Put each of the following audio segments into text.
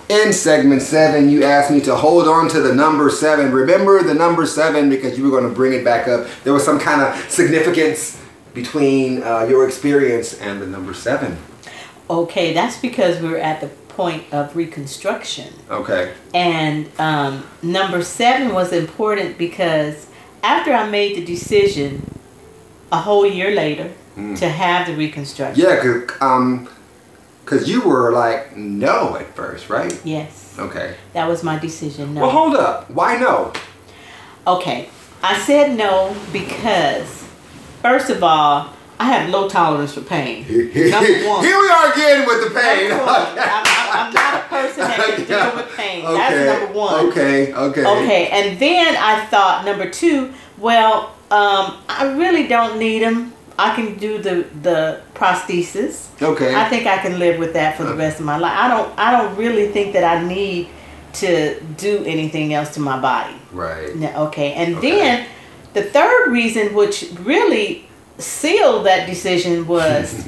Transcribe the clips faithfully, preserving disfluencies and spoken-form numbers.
In segment seven, you asked me to hold on to the number seven. Remember the number seven because you were going to bring it back up. There was some kind of significance between uh, your experience and the number seven. Okay, that's because we were at the point of reconstruction. Okay. And um, number seven was important because after I made the decision a whole year later mm. to have the reconstruction. Yeah, because um, cause you were like, no at first, right? Yes. Okay. That was my decision, no. Well, hold up. Why no? Okay. I said no because, first of all, I have low tolerance for pain. Number one. Here we are again with the pain. Number one. I'm, I'm, I'm not a person that can deal with pain. Okay. That's number one. Okay, okay. Okay, and then I thought, number two, well, um, I really don't need them. I can do the, the prosthesis. Okay. I think I can live with that for the rest of my life. I don't I don't really think that I need to do anything else to my body. Right. No, okay, and Okay. then the third reason, which really sealed that decision, was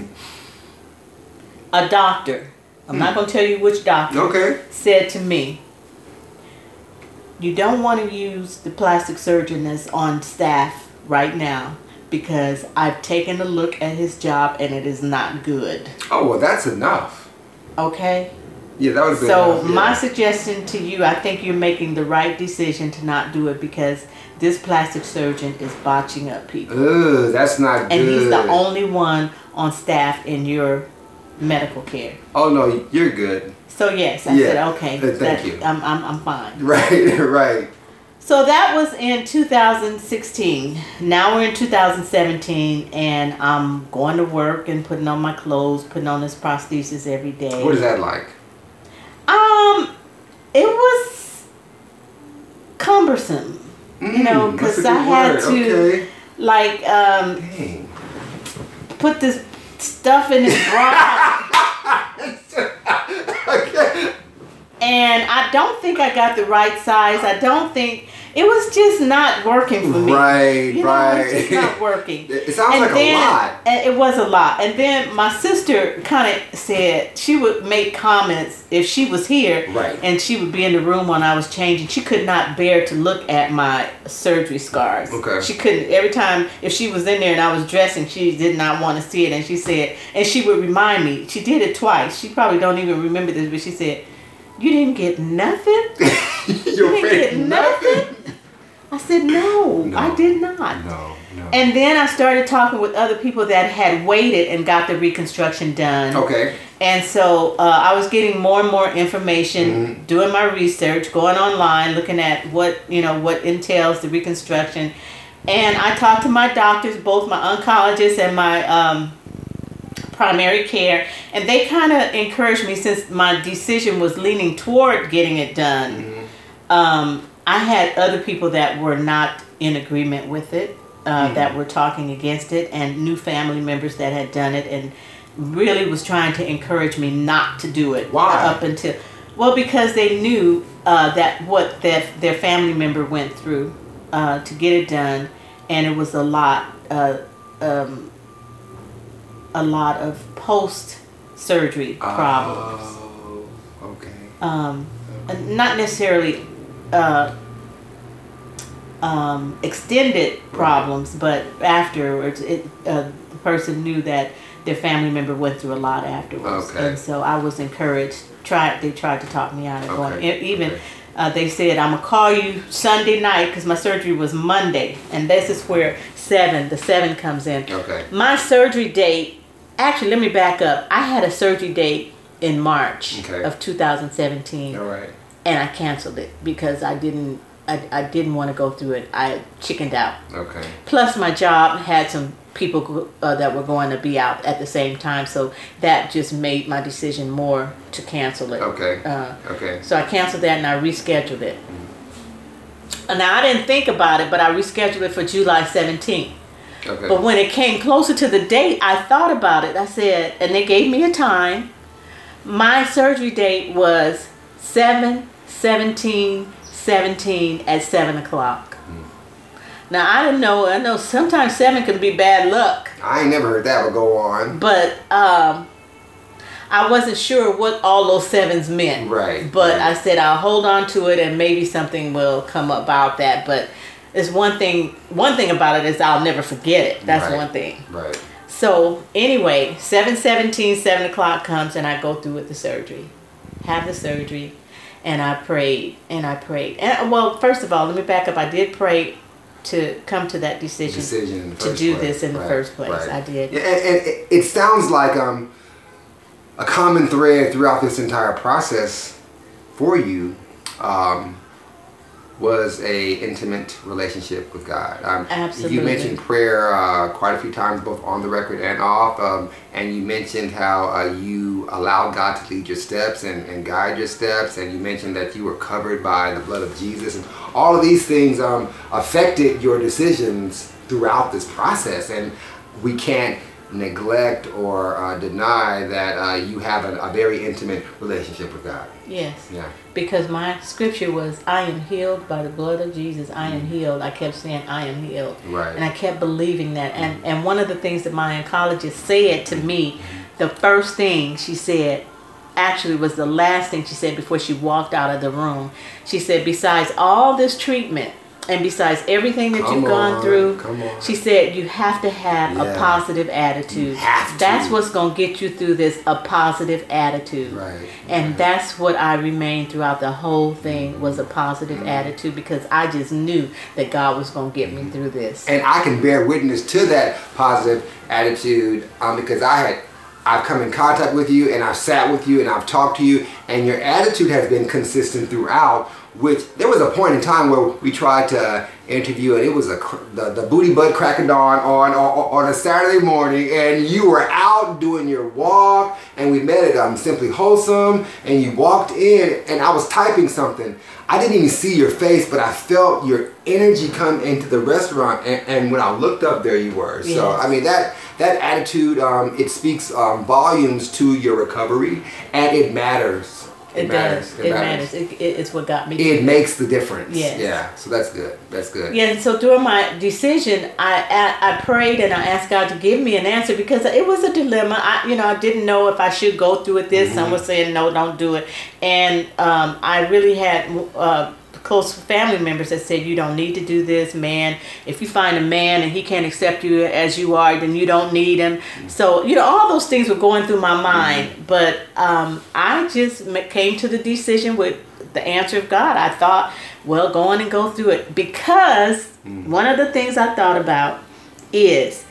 a doctor. I'm not going to tell you which doctor. Okay. Said to me, you don't want to use the plastic surgeon that's on staff right now because I've taken a look at his job and it is not good. Oh, well, that's enough. Okay? Yeah, that was good So enough, yeah. my suggestion to you, I think you're making the right decision to not do it because this plastic surgeon is botching up people. Ugh, that's not And good. he's the only one on staff in your medical care. Oh, no, you're good. So yes, I Yeah. said, okay. Uh, thank that- you. I'm, I'm, I'm fine. Right, right. So that was in two thousand sixteen. Now we're in two thousand seventeen and I'm going to work and putting on my clothes, putting on this prosthesis every day. What is that like? Um, it was cumbersome, Mm, you know, that's a because I good had word. to Okay. like um Dang. put this stuff in his bra. Okay. And I don't think I got the right size. I don't think it was just not working for me. Right, you know, right. It was just not working. It sounds and like then, a lot. and it was a lot. And then my sister kind of said she would make comments if she was here, Right. and she would be in the room when I was changing. She could not bear to look at my surgery scars. Okay. She couldn't. Every time if she was in there and I was dressing, she did not want to see it. And she said, and she would remind me. She did it twice. She probably don't even remember this, but she said, "You didn't get nothing? You didn't get nothing?" I said, no, No. I did not. No, no. And then I started talking with other people that had waited and got the reconstruction done. Okay. And so uh, I was getting more and more information, mm-hmm. doing my research, going online, looking at what, you know, what entails the reconstruction. And I talked to my doctors, both my oncologist and my um, primary care, and they kind of encouraged me, since my decision was leaning toward getting it done. Mm-hmm. Um, I had other people that were not in agreement with it, uh, mm-hmm. that were talking against it, and new family members that had done it, and really was trying to encourage me not to do it. Why? Up until, well, because they knew uh, that what their, their family member went through uh, to get it done, and it was a lot, uh, um, a lot of post-surgery problems. Oh, okay. Um, okay. Not necessarily uh, um, extended problems, but afterwards, it, uh, the person knew that their family member went through a lot afterwards. Okay. And so I was encouraged. Tried They tried to talk me out of going. Okay. Even okay. uh, they said, I'm going to call you Sunday night, because my surgery was Monday. And this is where seven, the seven comes in. Okay. My surgery date, actually, let me back up. I had a surgery date in March okay. of two thousand seventeen. All right. And I canceled it because I didn't I, I didn't want to go through it. I chickened out. Okay. Plus my job had some people uh, that were going to be out at the same time, so that just made my decision more to cancel it. Okay. Uh, okay. So I canceled that and I rescheduled it. Mm-hmm. Now I didn't think about it, but I rescheduled it for July seventeenth. Okay. But when it came closer to the date, I thought about it. I said, and they gave me a time. My surgery date was seven seventeen seventeen at seven o'clock. Mm. Now I didn't know. I know sometimes seven can be bad luck. I ain't never heard that would go on. But um, I wasn't sure what all those sevens meant. Right. But right. I said I'll hold on to it, and maybe something will come about that. But it's one thing. One thing about it is I'll never forget it. That's Right. one thing. Right. So anyway, seven seventeen, seven o'clock comes, and I go through with the surgery. Have the surgery, and I prayed and I prayed. And well, first of all, let me back up. I did pray to come to that decision, Decision in the to first do place. this in the Right, first place. right. I did. Yeah, and, and it, it sounds like um, a common thread throughout this entire process for you um, was a intimate relationship with God. Um, Absolutely. You mentioned prayer uh, quite a few times, both on the record and off, um, and you mentioned how uh, you allowed God to lead your steps and, and guide your steps, and you mentioned that you were covered by the blood of Jesus, and all of these things um, affected your decisions throughout this process, and we can't neglect or uh, deny that uh, you have a, a very intimate relationship with God. Yes. Yeah. Because my scripture was, I am healed by the blood of Jesus. I am healed. I kept saying, I am healed. Right. And I kept believing that. And, and one of the things that my oncologist said to me, the first thing she said, actually was the last thing she said before she walked out of the room. She said, besides all this treatment, and besides everything that Come you've gone on, through, come on. she said you have to have Yeah. a positive attitude. You have to. That's what's going to get you through this, a positive attitude. Right. And right. that's what I remained throughout the whole thing, was a positive Mm-hmm. attitude, because I just knew that God was going to get me through this. And I can bear witness to that positive attitude um, because I had I've come in contact with you, and I've sat with you, and I've talked to you, and your attitude has been consistent throughout. Which there was a point in time where we tried to interview, and it was a cr- the, the booty butt crack of dawn on, on on a Saturday morning, and you were out doing your walk, and we met at um, Simply Wholesome, and you walked in, and I was typing something. I didn't even see your face, but I felt your energy come into the restaurant, and, and when I looked up, there you were. Yes. So I mean that that attitude, um, it speaks um, volumes to your recovery, and it matters. It, matters. does. It, matters. It, it, it's what got me. It through makes the difference. Yes. Yeah. So that's good. That's good. Yeah, and so during my decision, I, I I prayed and I asked God to give me an answer, because it was a dilemma. I you know I didn't know if I should go through with this. Mhm. Some were saying no, don't do it, and um, I really had uh, close family members that said you don't need to do this, man. If you find a man and he can't accept you as you are, then you don't need him. So you know all those things were going through my mind, mm-hmm. but um, I just came to the decision with the answer of God. I thought, well, go on and go through it, because mm-hmm. one of the things I thought about is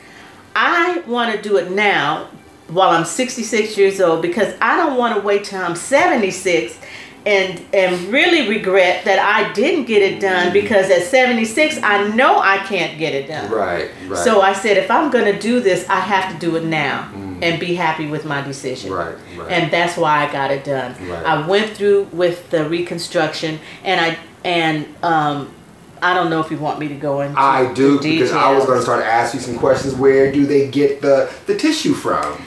I want to do it now while I'm sixty-six years old, because I don't want to wait till I'm seventy-six and and really regret that I didn't get it done, mm-hmm. because at seventy-six I know I can't get it done. Right, right. So I said, if I'm going to do this, I have to do it now, mm-hmm. and be happy with my decision. Right, right. And that's why I got it done. Right. I went through with the reconstruction, and I and um I don't know if you want me to go into I do, the because I was going to start to ask you some questions. Where do they get the the tissue from?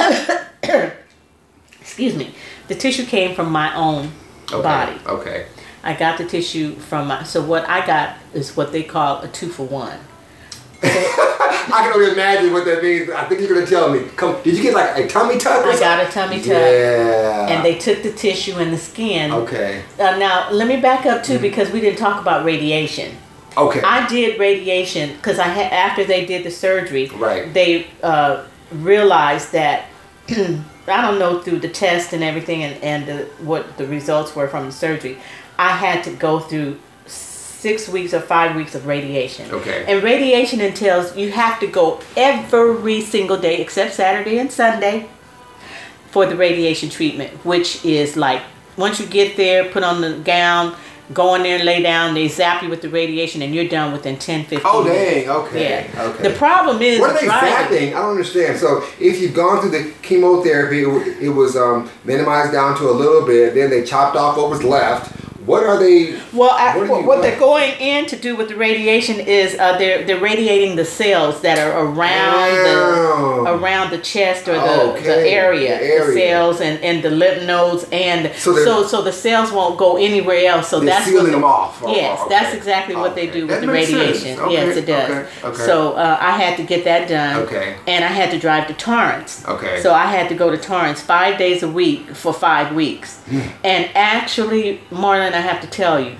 Excuse me. The tissue came from my own Okay. body. Okay. I got the tissue from my, so what I got is what they call a two for one. I can only imagine what that means. I think you're going to tell me. Come, did you get like a tummy tuck or I something? got a tummy tuck. Yeah. And they took the tissue and the skin. Okay. Uh, now, let me back up too, because we didn't talk about radiation. Okay. I did radiation because I had, after they did the surgery, Right. they uh, realized that, I don't know, through the test and everything, and, and the, what the results were from the surgery, I had to go through six weeks or five weeks of radiation. Okay. And radiation entails you have to go every single day except Saturday and Sunday for the radiation treatment, which is like, once you get there, put on the gown, go in there and lay down, they zap you with the radiation, and you're done within ten, fifteen Oh, minutes. dang. Okay. Yeah. Okay. The problem is What are they driving. zapping? I don't understand. So if you've gone through the chemotherapy, it, it was um, minimized down to a little bit. Then they chopped off what was left. What are they? Well, I, What what, do you- what they're going in to do with the radiation is uh, they're they're radiating the cells that are around Oh. the around the chest or the, Okay, the area, the area. the cells and, and the lymph nodes, and So so they're- so, the cells won't go anywhere else. So They're that's sealing what, them off. Oh, yes, okay. that's exactly what they Okay. do with That the makes sense. radiation. Okay, Yes, it does. okay, okay. So uh, I had to get that done. Okay. And I had to drive to Torrance. Okay. So I had to go to Torrance five days a week for five weeks. And actually, Marlon, I have to tell you,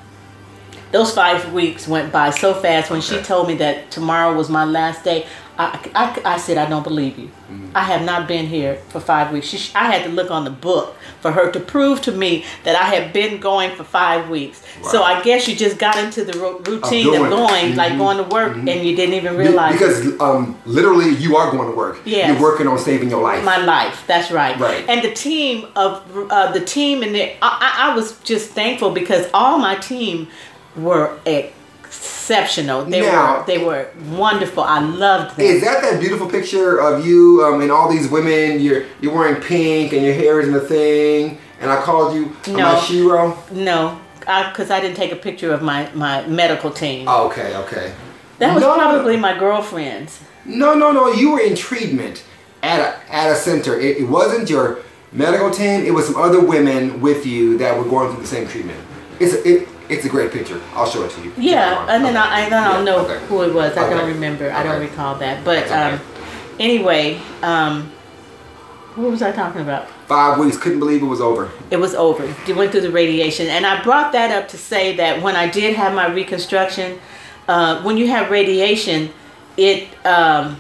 those five weeks went by so fast. When she Okay. told me that tomorrow was my last day, I, I, I said, I don't believe you. Mm-hmm. I have not been here for five weeks. She, I had to look on the book for her to prove to me that I had been going for five weeks. So Wow. I guess you just got into the ro- routine of, doing it. going, like Mhm. going to work, and you didn't even Be- realize it. because um, literally you are going to work. Yes. You're working on saving your life. My life, that's right. Right. And the team of uh, the team in there, I, I I was just thankful because all my team were exceptional. They Now- were they were wonderful. I loved them. Is that that beautiful picture of you um, and all these women? You're you're wearing pink and your hair is in the thing. And I called you uh, No. my Shiro. No, because I, didn't take a picture of my my medical team. Oh, okay, okay. that was no, probably my girlfriend's. No, no, no. You were in treatment at a at a center. It, it wasn't your medical team. It was some other women with you that were going through the same treatment. It's it. It's a great picture. I'll show it to you. Yeah, and then I, I don't Yeah, know okay. who it was. I don't Okay. remember. I don't Okay. recall that. But That's okay. um, anyway, um, what was I talking about? Five weeks. Couldn't believe it was over. It was over. It went through the radiation. And I brought that up to say that when I did have my reconstruction, uh, when you have radiation, it um,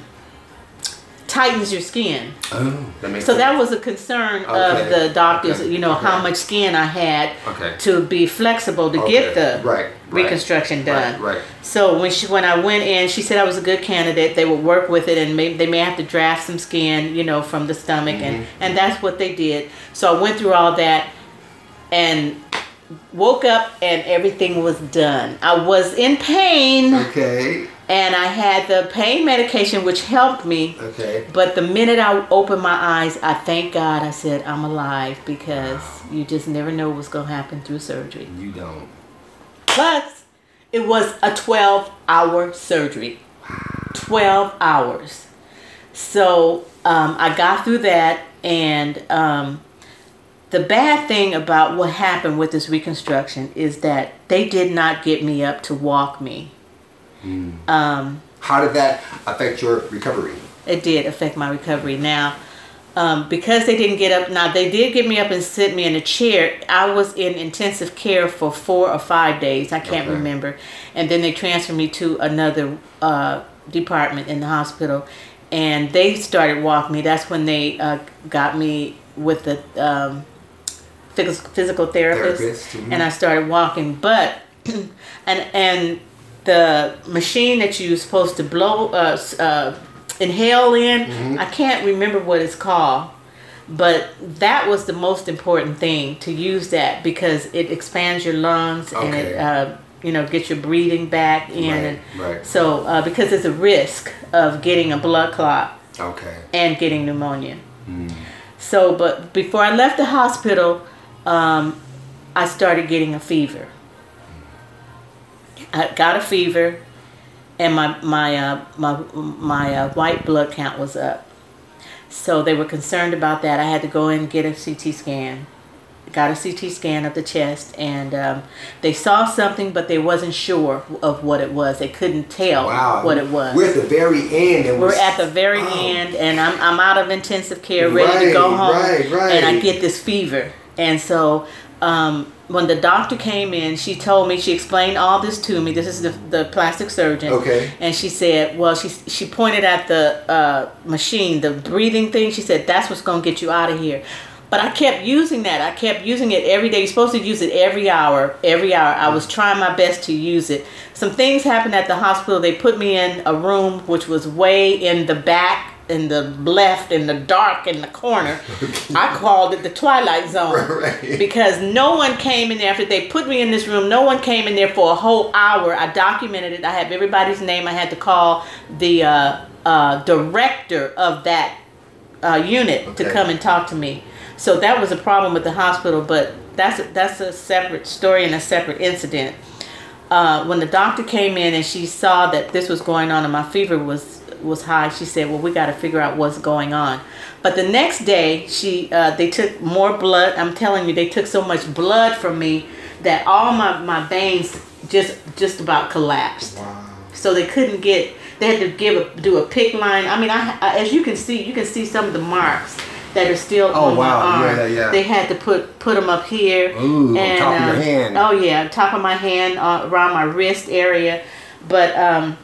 tightens your skin. Oh, that makes So sense. that was a concern Okay. of the doctors, Okay. you know, how Okay. much skin I had Okay. to be flexible to Okay. get the Right, right. reconstruction done. Right, right. So when she when I went in, she said I was a good candidate. They would work with it, and may, they may have to draft some skin, you know, from the stomach, and Mm-hmm. and that's what they did. So I went through all that, and woke up, and everything was done. I was in pain, Okay. and I had the pain medication, which helped me. Okay. But the minute I opened my eyes, I thank God. I said I'm alive, because you just never know what's gonna happen through surgery. You don't. Plus, it was a twelve hour surgery. twelve hours. So um, I got through that, and um, the bad thing about what happened with this reconstruction is that they did not get me up to walk me. Um, How did that affect your recovery? it did affect my recovery. Now, um, because they didn't get up, now they did get me up and sit me in a chair. I was in intensive care for four or five days. I can't Okay. remember. And then they transferred me to another uh, department in the hospital, and they started walking me. That's when they uh, got me with the um, phys- physical therapist, Therapist, mhm. and I started walking. But and and the machine that you're supposed to blow uh, s- uh, inhale in, Mm-hmm. I can't remember what it's called, but that was the most important thing, to use that, because it expands your lungs and it Okay. uh, you know gets your breathing back in. Right, And right. So uh, because there's a risk of getting a blood clot Okay. and getting pneumonia. Mm. So, but before I left the hospital, um, I started getting a fever. I got a fever, and my my uh, my my uh, white blood count was up. So they were concerned about that. I had to go in and get a C T scan. Got a C T scan of the chest, and um, they saw something, but they wasn't sure of what it was. They couldn't tell Wow. what it was. We're at the very end, and We're s- at the very oh. end, and I'm I'm out of intensive care, ready to go Right, home, right, right. and I get this fever. And so um, when the doctor came in, she told me, she explained all this to me. This is the the plastic surgeon. Okay. And she said, well, she she pointed at the uh, machine, the breathing thing. She said, that's what's gonna get you out of here. But I kept using that. I kept using it every day. You're supposed to use it every hour. Every hour. I was trying my best to use it. Some things happened at the hospital. They put me in a room which was way in the back, in the left, in the dark, in the corner. I called it the Twilight Zone. Right. Because no one came in there. After they put me in this room, no one came in there for a whole hour. I documented it. I have everybody's name. I had to call the uh, uh, director of that uh, unit to Okay. come and talk to me. So that was a problem with the hospital, but that's a, that's a separate story and a separate incident. Uh, when the doctor came in and she saw that this was going on and my fever was was high, she said, well, we got to figure out what's going on. But the next day, she uh, they took more blood. I'm telling you, they took so much blood from me that all my, my veins just just about collapsed. Wow. So they couldn't get, they had to give a, do a PICC line. I mean, I, I as you can see, you can see some of the marks that are still Oh, on wow. my arm. Yeah, yeah, yeah. They had to put put them up here. Ooh, on top of your um, hand. Oh yeah, top of my hand, uh, around my wrist area. But um,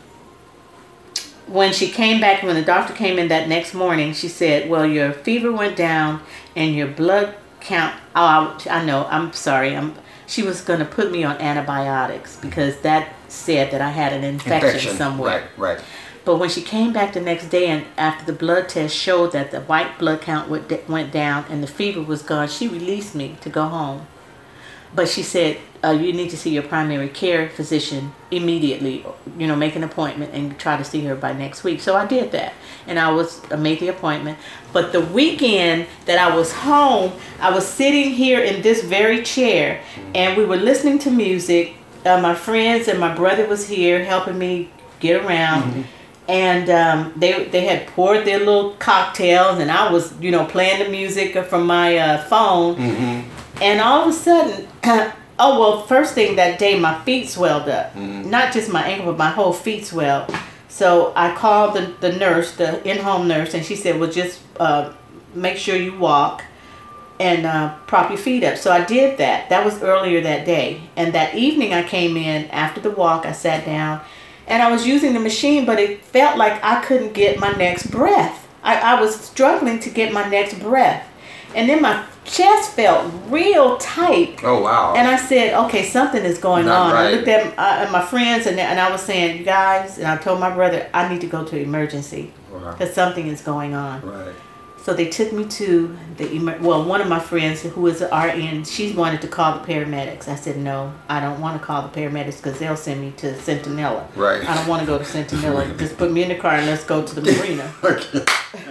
when she came back, when the doctor came in that next morning, she said, well, your fever went down and your blood count, oh, I, I know, I'm sorry. I'm, she was going to put me on antibiotics because that said that I had an infection, Infection. somewhere. Right, right. But when she came back the next day and after the blood test showed that the white blood count went went down and the fever was gone, she released me to go home. But she said, uh, you need to see your primary care physician immediately, you know, make an appointment and try to see her by next week. So I did that. And I was I made the appointment. But the weekend that I was home, I was sitting here in this very chair and we were listening to music. Uh, my friends and my brother was here helping me get around. Mm-hmm. And um, they they had poured their little cocktails and I was, you know, playing the music from my uh, phone. Mm-hmm. And all of a sudden, oh, well, first thing that day, my feet swelled up. Mm. Not just my ankle, but my whole feet swelled. So I called the, the nurse, the in-home nurse, and she said, well, just uh, make sure you walk and uh, prop your feet up. So I did that. That was earlier that day. And that evening I came in, after the walk, I sat down, and I was using the machine, but it felt like I couldn't get my next breath. I, I was struggling to get my next breath. And then my chest felt real tight. Oh, wow. And I said, okay, something is going Not on. right. I looked at, uh, at my friends and, and I was saying, you guys, and I told my brother, I need to go to emergency because Wow. something is going on. Right. So they took me to the, emer- well, one of my friends who is an R N, she wanted to call the paramedics. I said, no, I don't want to call the paramedics because they'll send me to Centinela. Right. I don't want to go to Centinela. Just put me in the car and let's go to the marina. Okay.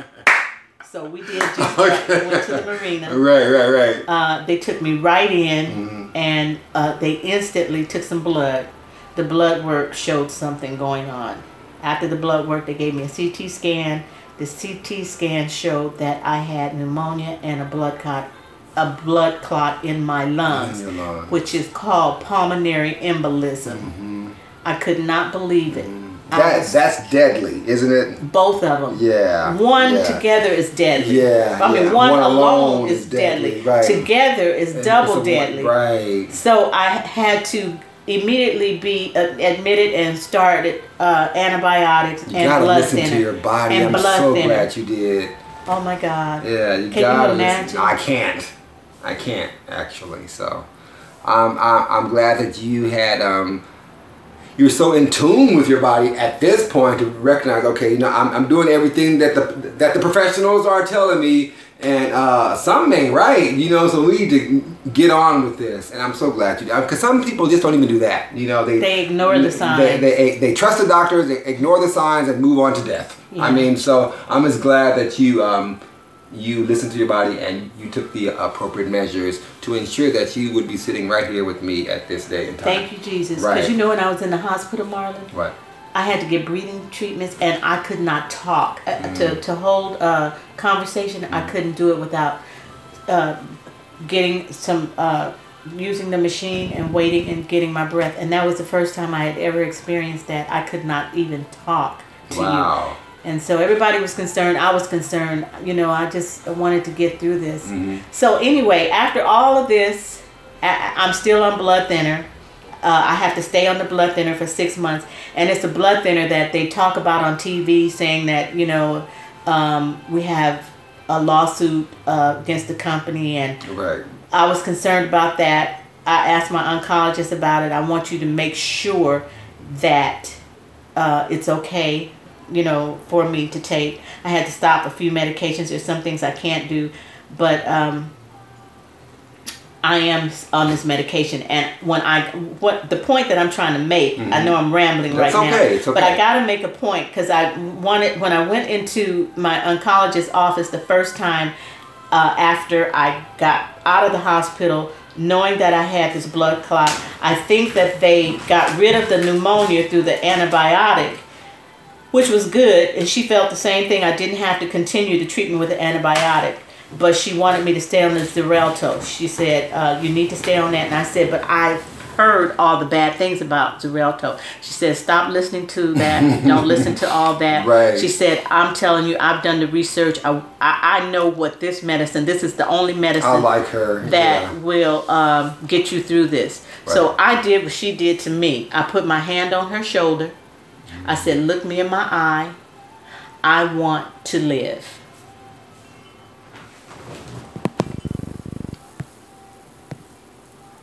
So we did just that. We went to the marina. Right, right, right. Uh, they took me right in, Mm-hmm. and uh, they instantly took some blood. The blood work showed something going on. After the blood work, they gave me a C T scan. The C T scan showed that I had pneumonia and a blood clot, a blood clot in my lungs, In your lungs. which is called pulmonary embolism. Mm-hmm. I could not believe it. I That, was- that's deadly, isn't it? both of them. Yeah. One yeah. together is deadly. Yeah, I mean, yeah. one, One alone, alone is is deadly. deadly, right. Together is And double it's a one- deadly. Right. So I had to immediately be uh, admitted and started uh, antibiotics You and gotta blood listen thinner. to your body. and I'm blood so thinner. glad you did. Oh my God. Yeah, you Can you gotta imagine? listen. I can't. I can't actually. So, um, I, I'm glad that you had um, you're so in tune with your body at this point to recognize, okay, you know, I'm, I'm doing everything that the that the professionals are telling me, and uh, something ain't right, you know. So we need to get on with this, and I'm so glad you did, because some people just don't even do that, you know. They They ignore the They, signs. they, they trust the doctors, they ignore the signs, and move on to death. Yeah. I mean, so I'm just glad that you um, you listened to your body and you took the appropriate measures to ensure that you would be sitting right here with me at this day and time. Thank you, Jesus. Because Right. you know when I was in the hospital, Marlon, Right. I had to get breathing treatments and I could not talk. Uh, Mm. To, to hold a conversation, I couldn't do it without uh, getting some, uh, using the machine and waiting and getting my breath. And that was the first time I had ever experienced that. I could not even talk to you. Wow. And so everybody was concerned. I was concerned. You know, I just wanted to get through this. Mm-hmm. So anyway, after all of this, I, I'm still on blood thinner. Uh, I have to stay on the blood thinner for six months. And it's a blood thinner that they talk about on T V saying that, you know, um, we have a lawsuit uh, against the company. And Right. I was concerned about that. I asked my oncologist about it. I want you to make sure that uh, it's okay, you know, for me to take. I had to stop a few medications. There's some things I can't do, but um, I am on this medication. And when I, what the point that I'm trying to make, Mhm. I know I'm rambling That's right now, okay, it's but I okay. got to make a point because I wanted, when I went into my oncologist's office the first time, uh, after I got out of the hospital, knowing that I had this blood clot. I think that they got rid of the pneumonia through the antibiotic, which was good, and she felt the same thing. I didn't have to continue the treatment with the antibiotic, but she wanted me to stay on the Xarelto. She said, uh, you need to stay on that, and I said, but I heard all the bad things about Xarelto. She said, stop listening to that. Don't listen to all that. Right. She said, I'm telling you, I've done the research. I, I, I know what this medicine, this is the only medicine I like her. that Yeah. will um, get you through this. Right. So I did what she did to me. I put my hand on her shoulder. I said, look me in my eye. I want to live.